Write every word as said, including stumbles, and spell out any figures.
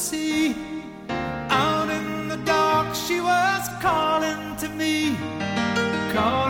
see. Out in the dark, she was calling to me, calling